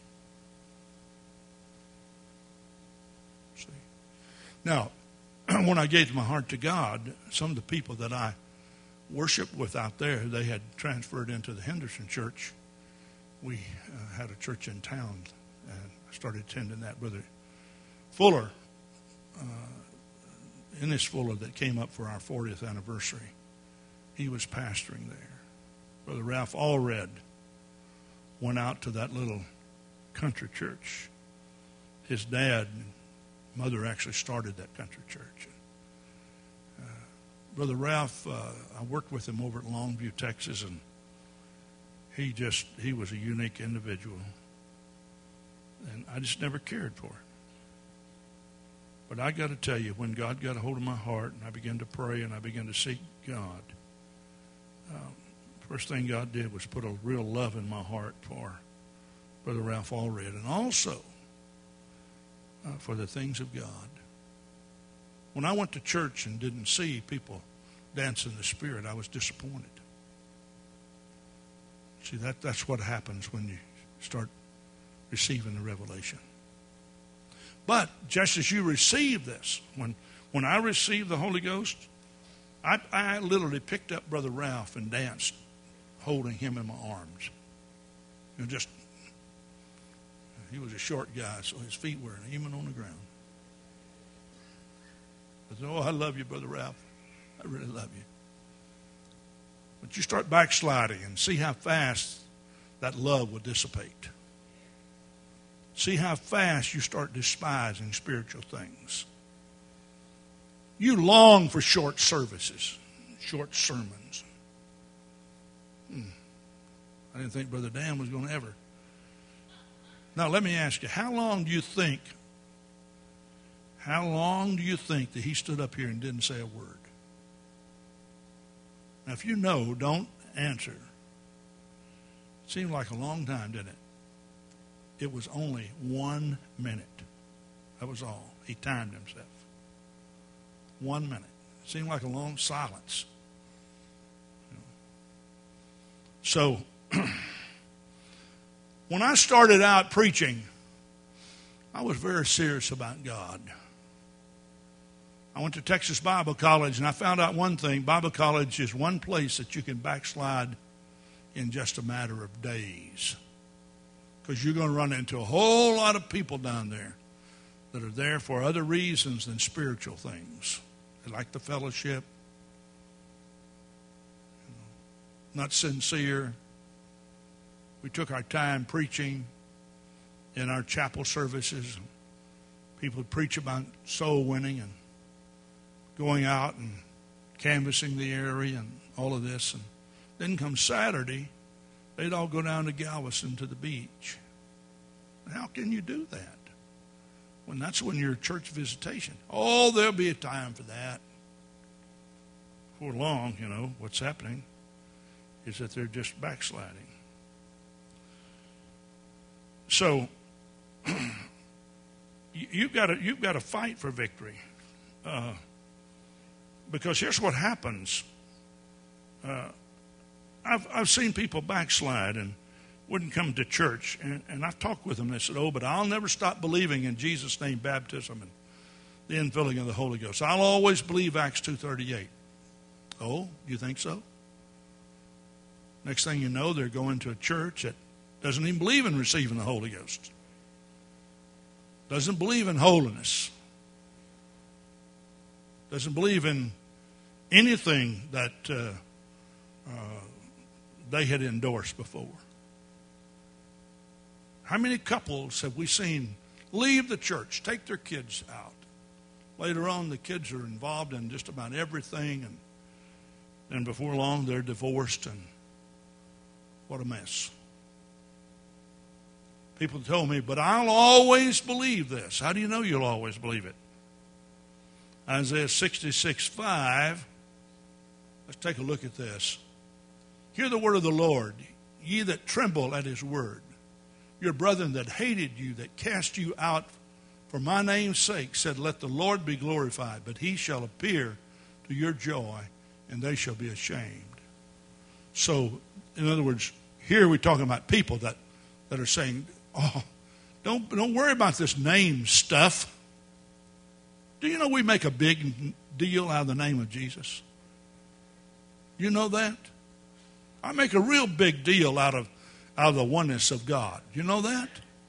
Speaker 1: See? Now, when I gave my heart to God, some of the people that I worshiped with out there, they had transferred into the Henderson church. We uh, had a church in town, and I started attending that. Brother Fuller, uh, Ennis Fuller, that came up for our fortieth anniversary, he was pastoring there. Brother Ralph Allred went out to that little country church. His dad and mother actually started that country church. Uh, Brother Ralph, uh, I worked with him over at Longview, Texas, and he just, he was a unique individual. And I just never cared for it. But I got to tell you, when God got a hold of my heart and I began to pray and I began to seek God, um, first thing God did was put a real love in my heart for Brother Ralph Allred, and also uh, for the things of God. When I went to church and didn't see people dance in the Spirit, I was disappointed. See, that, that's what happens when you start receiving the revelation. But just as you receive this, when when I received the Holy Ghost, I, I literally picked up Brother Ralph and danced, holding him in my arms. You know, just, he was a short guy, so his feet were even on the ground. I said, oh, I love you, Brother Ralph. I really love you. But you start backsliding and see how fast that love will dissipate. See how fast you start despising spiritual things. You long for short services, short sermons. Hmm. I didn't think Brother Dan was going to ever. Now, let me ask you, how long do you think, how long do you think that he stood up here and didn't say a word? Now, if you know, don't answer. It seemed like a long time, didn't it? It was only one minute. That was all. He timed himself. One minute. It seemed like a long silence. So, when I started out preaching, I was very serious about God. I went to Texas Bible College, and I found out one thing. Bible college is one place that you can backslide in just a matter of days. Because you're going to run into a whole lot of people down there that are there for other reasons than spiritual things. They like the fellowship, not sincere. We took our time preaching in our chapel services. People would preach about soul winning and going out and canvassing the area and all of this. And then come Saturday, they'd all go down to Galveston to the beach. How can you do that? When that's when you're church visitation. Oh, there'll be a time for that. For long, you know, what's happening is that they're just backsliding. So you've got to you've got to fight for victory, uh, because here's what happens. Uh, I've I've seen people backslide and wouldn't come to church, and, and I've talked with them. They said, "Oh, but I'll never stop believing in Jesus' name baptism and the infilling of the Holy Ghost. I'll always believe Acts two thirty-eight." Oh, you think so? Next thing you know, they're going to a church that doesn't even believe in receiving the Holy Ghost. Doesn't believe in holiness. Doesn't believe in anything that uh, uh, they had endorsed before. How many couples have we seen leave the church, take their kids out? Later on, the kids are involved in just about everything, and then before long, they're divorced, and what a mess. People told me, but I'll always believe this. How do you know you'll always believe it? Isaiah sixty-six five. Let's take a look at this. Hear the word of the Lord, ye that tremble at his word. Your brethren that hated you, that cast you out for my name's sake, said, let the Lord be glorified, but he shall appear to your joy, and they shall be ashamed. So, in other words, here we're talking about people that, that are saying, oh, don't, don't worry about this name stuff. Do you know we make a big deal out of the name of Jesus? You know that? I make a real big deal out of out of the oneness of God. You know that?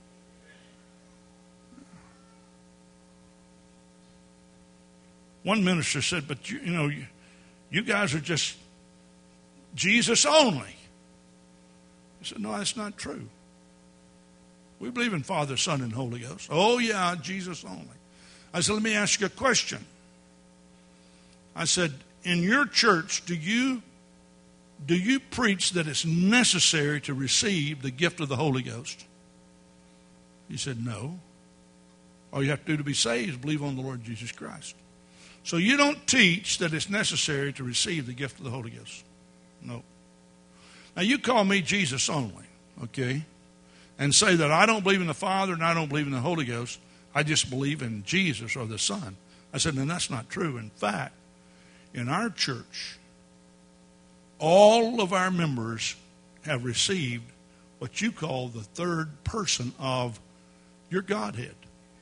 Speaker 1: One minister said, but you, you know, you, you guys are just Jesus only. I said, no, that's not true. We believe in Father, Son, and Holy Ghost. Oh, yeah, Jesus only. I said, let me ask you a question. I said, in your church, do you do you preach that it's necessary to receive the gift of the Holy Ghost? He said, no. All you have to do to be saved is believe on the Lord Jesus Christ. So you don't teach that it's necessary to receive the gift of the Holy Ghost. No. Now you call me Jesus only, okay, and say that I don't believe in the Father and I don't believe in the Holy Ghost. I just believe in Jesus or the Son. I said, no, that's not true. In fact, in our church, all of our members have received what you call the third person of your Godhead.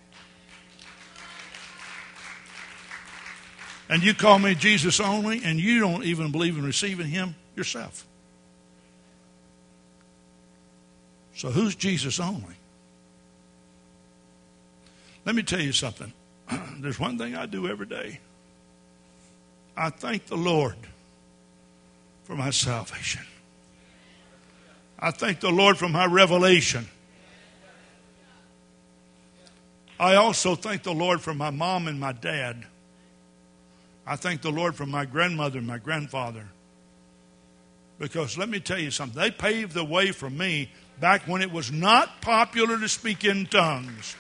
Speaker 1: And you call me Jesus only, and you don't even believe in receiving him yourself. So who's Jesus only? Let me tell you something. There's one thing I do every day. I thank the Lord for my salvation. I thank the Lord for my revelation. I also thank the Lord for my mom and my dad. I thank the Lord for my grandmother and my grandfather. Because let me tell you something. They paved the way for me back when it was not popular to speak in tongues.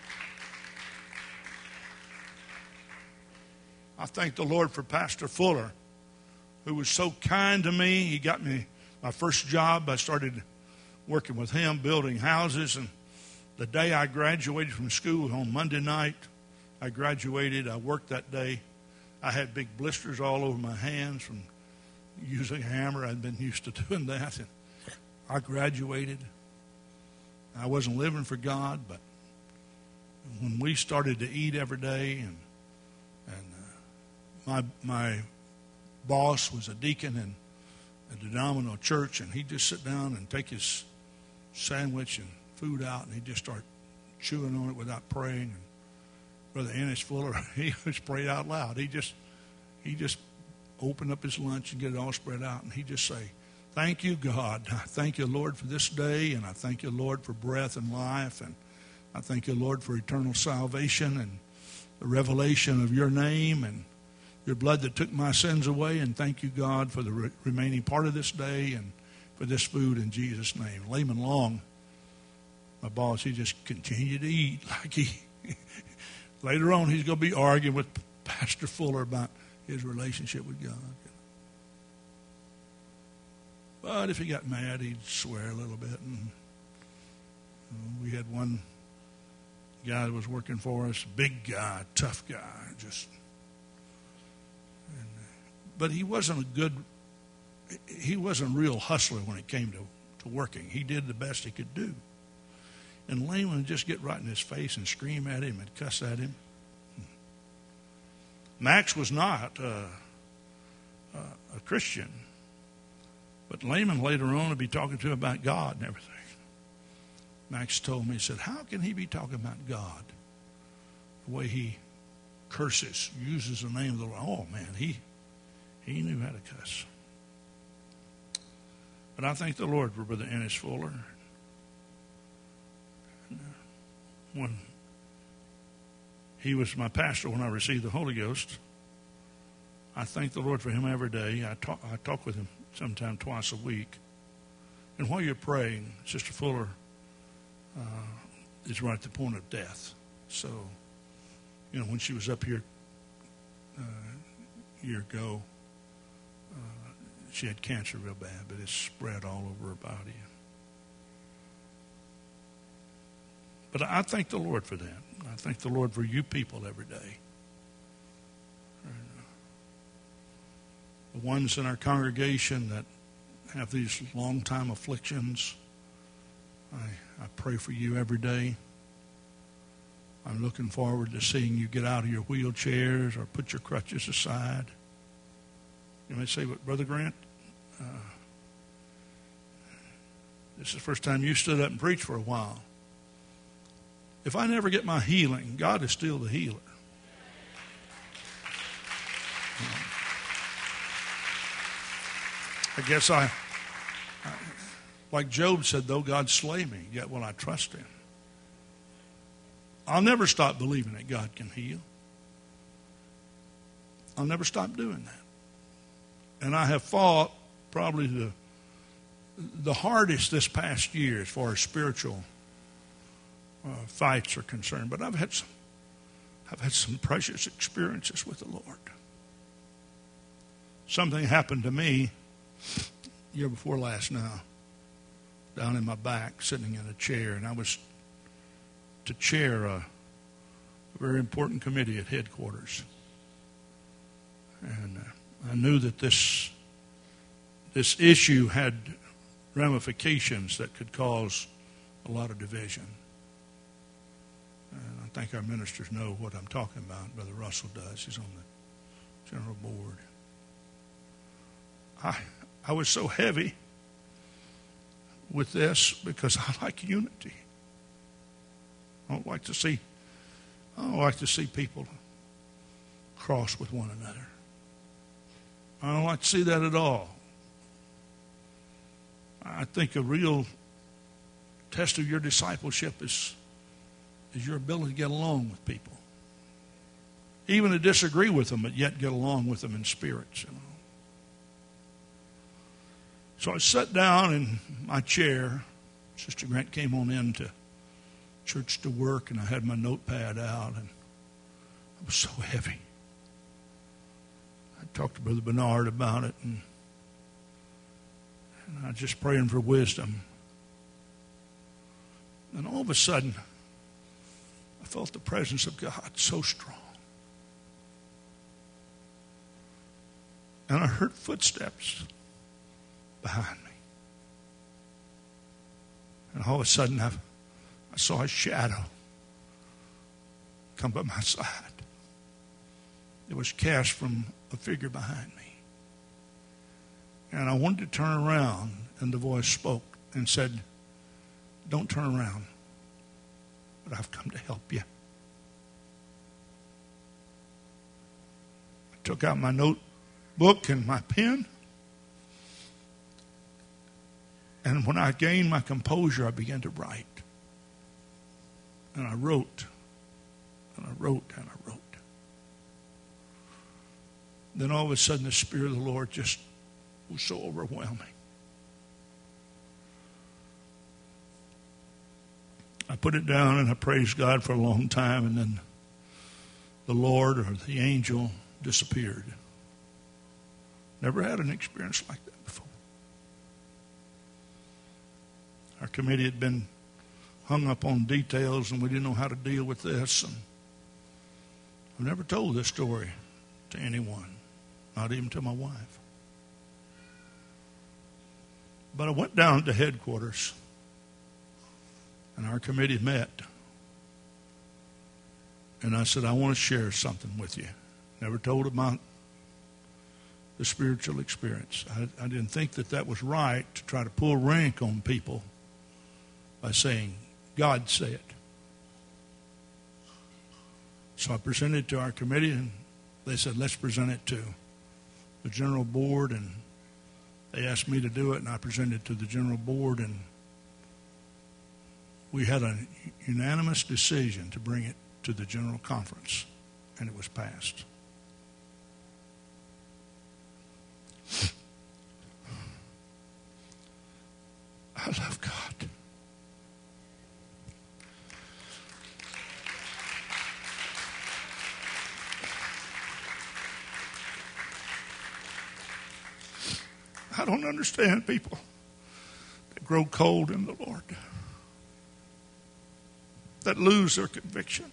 Speaker 1: I thank the Lord for Pastor Fuller, who was so kind to me. He got me my first job. I started working with him, building houses. And the day I graduated from school on Monday night, I graduated. I worked that day. I had big blisters all over my hands from using a hammer. I'd been used to doing that. And I graduated. I wasn't living for God, but when we started to eat every day, and and uh, my my boss was a deacon in a denominational church, and he'd just sit down and take his sandwich and food out, and he'd just start chewing on it without praying. And Brother Ennis Fuller, he was prayed out loud. He just he just opened up his lunch and get it all spread out, and he'd just say, "Thank you, God. I thank you, Lord, for this day, and I thank you, Lord, for breath and life, and I thank you, Lord, for eternal salvation and the revelation of your name and your blood that took my sins away, and thank you, God, for the re- remaining part of this day and for this food in Jesus' name." Layman Long, my boss, he just continued to eat like he... Later on, he's going to be arguing with Pastor Fuller about his relationship with God. But if he got mad, he'd swear a little bit. And you know, we had one guy that was working for us, big guy, tough guy, just. And, but he wasn't a good. He wasn't a real hustler when it came to, to working. He did the best he could do. And Layman would just get right in his face and scream at him and cuss at him. Max was not uh, uh, a Christian. But Layman later on would be talking to him about God and everything. Max told me, he said, "How can he be talking about God the way he curses, uses the name of the Lord?" Oh, man, he, he knew how to cuss. But I thank the Lord for Brother Ennis Fuller. When he was my pastor when I received the Holy Ghost, I thank the Lord for him every day. I talk, I talk with him sometime twice a week. And while you're praying, Sister Fuller uh, is right at the point of death. So, you know, when she was up here uh, a year ago, uh, she had cancer real bad, but it's spread all over her body. But I thank the Lord for that. I thank the Lord for you people every day. The ones in our congregation that have these long-time afflictions, I, I pray for you every day. I'm looking forward to seeing you get out of your wheelchairs or put your crutches aside. You may say, "But Brother Grant, uh, this is the first time you stood up and preached for a while." If I never get my healing, God is still the healer. I guess I, I, like Job said, though God slay me, yet will I trust him. I'll never stop believing that God can heal. I'll never stop doing that. And I have fought probably the, the hardest this past year as far as spiritual Uh, fights are concerned, but I've had some, I've had some precious experiences with the Lord. Something happened to me year before last now, down in my back, sitting in a chair, and I was to chair a, a very important committee at headquarters, and uh, I knew that this this issue had ramifications that could cause a lot of division. And I think our ministers know what I'm talking about. Brother Russell does. He's on the general board. I I was so heavy with this because I like unity. I don't like to see I don't like to see people cross with one another. I don't like to see that at all. I think a real test of your discipleship is, is your ability to get along with people. Even to disagree with them, but yet get along with them in spirits, you know. So I sat down in my chair. Sister Grant came on in to church to work, and I had my notepad out, and I was so heavy. I talked to Brother Bernard about it, and, and I was just praying for wisdom. And all of a sudden, I felt the presence of God so strong. And I heard footsteps behind me. And all of a sudden, I, I saw a shadow come by my side. It was cast from a figure behind me. And I wanted to turn around, and the voice spoke and said, "Don't turn around, but I've come to help you." I took out my notebook and my pen. And when I gained my composure, I began to write. And I wrote, and I wrote, and I wrote. Then all of a sudden, the Spirit of the Lord just was so overwhelming. I put it down and I praised God for a long time, and then the Lord or the angel disappeared. Never had an experience like that before. Our committee had been hung up on details, and we didn't know how to deal with this. And I've never told this story to anyone, not even to my wife. But I went down to headquarters, and our committee met. And I said, "I want to share something with you." Never told about the spiritual experience. I, I didn't think that that was right to try to pull rank on people by saying, "God said." So I presented it to our committee, and they said, "Let's present it to the general board." And they asked me to do it, and I presented it to the general board, and we had a unanimous decision to bring it to the general conference, and it was passed. I love God. I don't understand people that grow cold in the Lord, that lose their conviction.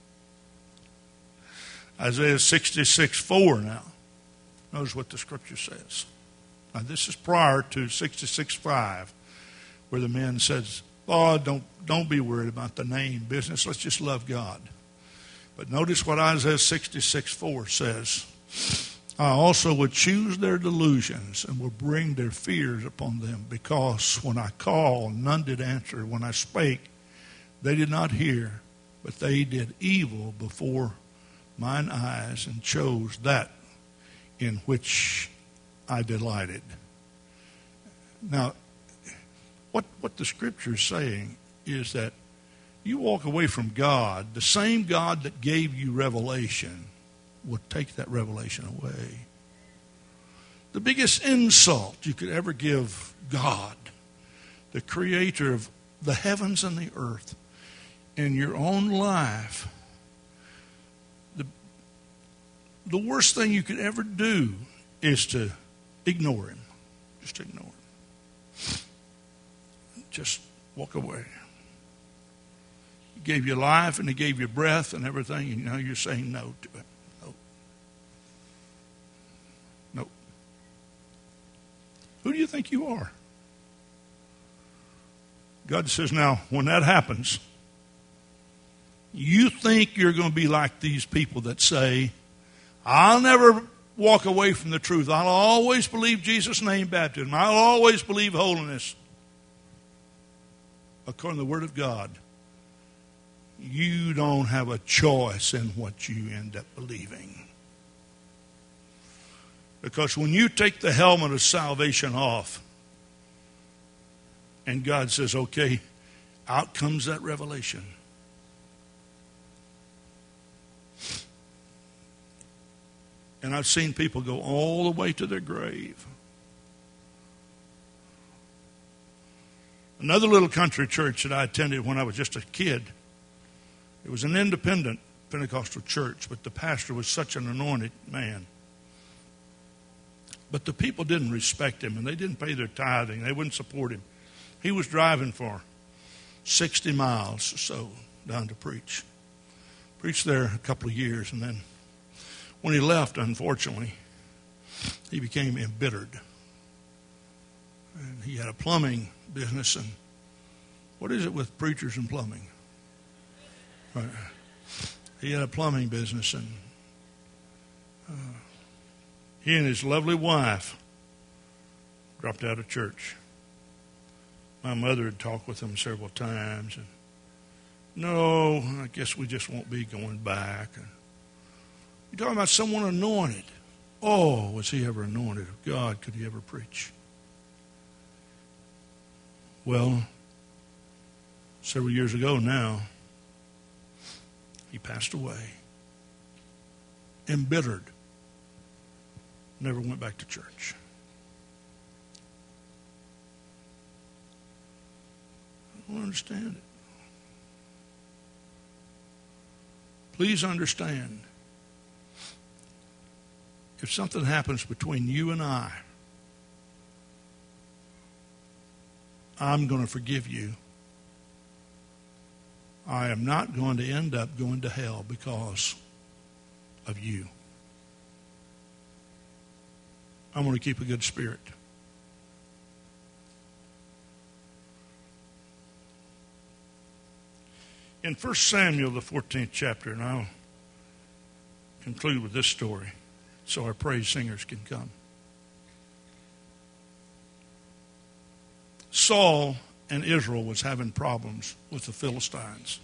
Speaker 1: Isaiah sixty-six four now. Notice what the scripture says. Now this is prior to sixty-six five, where the man says, "Oh, don't, don't be worried about the name business. Let's just love God." But notice what Isaiah sixty-six four says. "I also would choose their delusions and will bring their fears upon them, because when I called, none did answer. When I spake, they did not hear, but they did evil before mine eyes and chose that in which I delighted." Now, what, what the scripture is saying is that you walk away from God, the same God that gave you revelation will take that revelation away. The biggest insult you could ever give God, the creator of the heavens and the earth, in your own life, the, the worst thing you could ever do is to ignore him. Just ignore him. Just walk away. He gave you life and he gave you breath and everything, and now you're saying no to it. No. No. Who do you think you are? God says, now, when that happens, you think you're going to be like these people that say, I'll never walk away from the truth. I'll always believe Jesus' name baptism. I'll always believe holiness. According to the Word of God, you don't have a choice in what you end up believing. Because when you take the helmet of salvation off, and God says, okay, out comes that revelation. And I've seen people go all the way to their grave. Another little country church that I attended when I was just a kid, it was an independent Pentecostal church, but the pastor was such an anointed man. But the people didn't respect him, and they didn't pay their tithing. They wouldn't support him. He was driving for sixty miles or so down to preach. Preached there a couple of years, and then when he left, unfortunately, he became embittered. And he had a plumbing business, and what is it with preachers and plumbing? Right. He had a plumbing business, and uh, he and his lovely wife dropped out of church. My mother had talked with him several times, and no, I guess we just won't be going back. And you're talking about someone anointed. Oh, was he ever anointed of God? Could he ever preach? Well, several years ago now, he passed away. Embittered. Never went back to church. I don't understand it. Please understand, if something happens between you and I, I'm going to forgive you. I am not going to end up going to hell because of you. I'm going to keep a good spirit. In First Samuel, the fourteenth chapter, and I'll conclude with this story so our praise singers can come. Saul and Israel was having problems with the Philistines.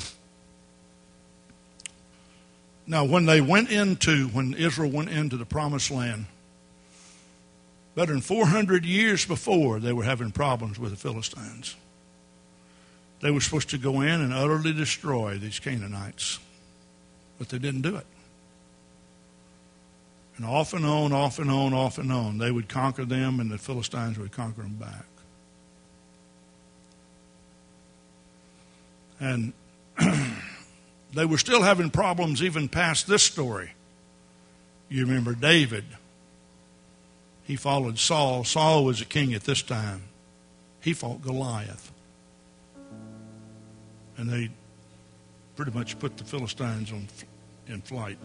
Speaker 1: Now, when they went into, when Israel went into the promised land, better than four hundred years before, they were having problems with the Philistines. They were supposed to go in and utterly destroy these Canaanites, but they didn't do it. And off and on, off and on, off and on, they would conquer them, and the Philistines would conquer them back. And they were still having problems even past this story. You remember David. He followed Saul. Saul was a king at this time. He fought Goliath. And they pretty much put the Philistines on, in flight.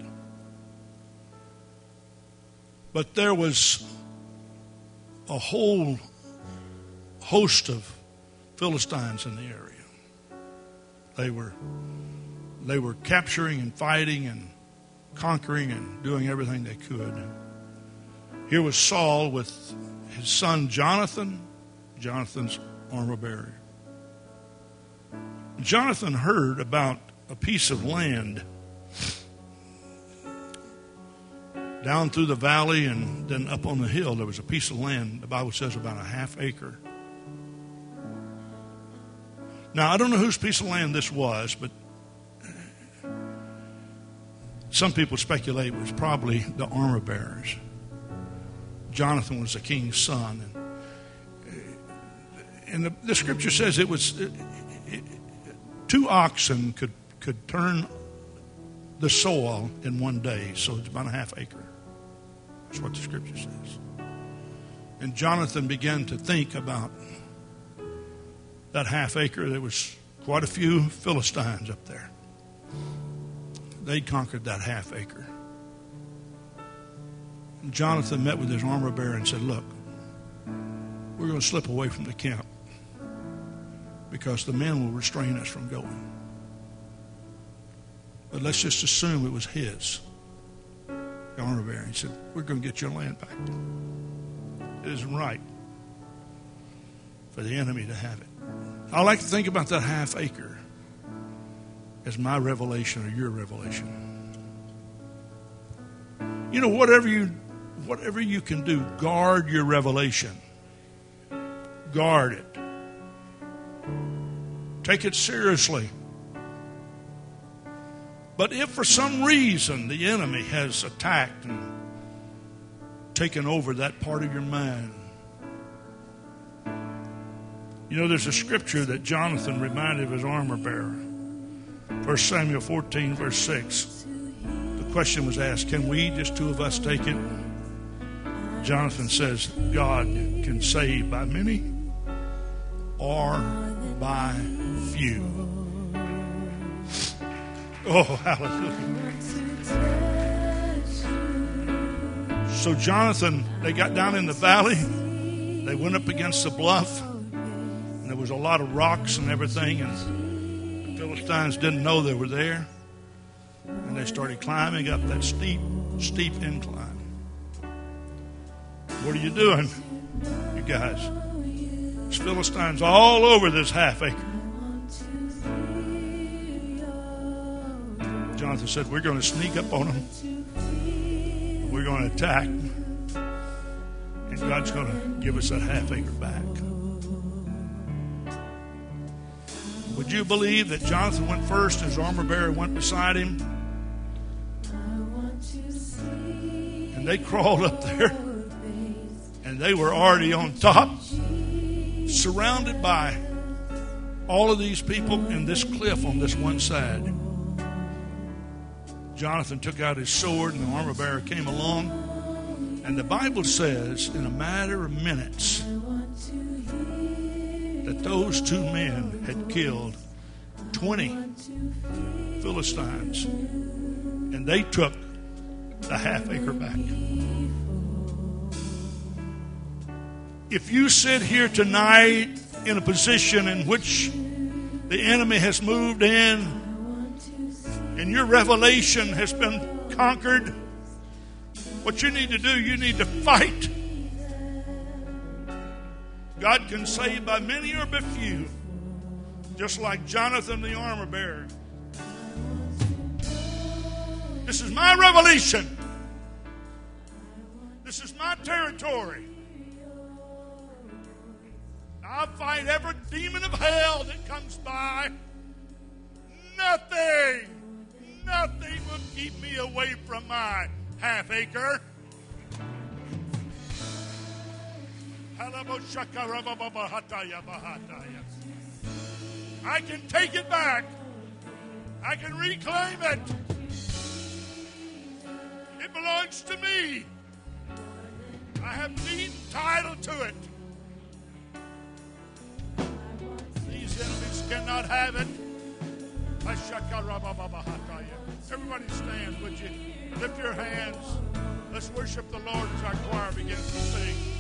Speaker 1: But there was a whole host of Philistines in the area. They were, they were capturing and fighting and conquering and doing everything they could. Here was Saul with his son Jonathan, Jonathan's armor bearer. Jonathan heard about a piece of land down through the valley and then up on the hill. There was a piece of land, the Bible says about a half acre. Now, I don't know whose piece of land this was, but some people speculate it was probably the armor bearers. Jonathan was the king's son. And, and the, the scripture says it was... It, it, Two oxen could, could turn the soil in one day, so it's about a half acre. That's what the scripture says. And Jonathan began to think about that half acre. There was quite a few Philistines up there. They conquered that half acre. And Jonathan met with his armor bearer and said, look, we're going to slip away from the camp, because the men will restrain us from going. But let's just assume it was his, the armor bearer. He said, we're going to get your land back. It isn't right for the enemy to have it. I like to think about that half acre as my revelation or your revelation. You know, whatever you whatever you can do, guard your revelation. Guard it. Take it seriously. But if for some reason the enemy has attacked and taken over that part of your mind, you know, there's a scripture that Jonathan reminded of his armor bearer. First Samuel fourteen, verse six. The question was asked, can we, just two of us, take it? Jonathan says, God can save by many or by few. Oh, hallelujah. So Jonathan, they got down in the valley. They went up against the bluff. And there was a lot of rocks and everything. And the Philistines didn't know they were there. And they started climbing up that steep, steep incline. What are you doing, you guys? There's Philistines all over this half acre. Jonathan said, we're going to sneak up on them. We're going to attack. And God's going to give us that half acre back. Would you believe that Jonathan went first and his armor bearer went beside him? And they crawled up there. And they were already on top, surrounded by all of these people and this cliff on this one side. Jonathan took out his sword and the armor bearer came along. And the Bible says in a matter of minutes that those two men had killed twenty Philistines. And they took the half acre back. If you sit here tonight in a position in which the enemy has moved in and your revelation has been conquered, what you need to do, you need to fight. God can save by many or by few, just like Jonathan the armor bearer. This is my revelation. This is my territory. I'll fight every demon of hell that comes by. Nothing, nothing will keep me away from my half acre. I can take it back. I can reclaim it. It belongs to me. I have deed and title to it. These enemies cannot have it. Everybody stand, would you? Lift your hands. Let's worship the Lord as our choir begins to sing.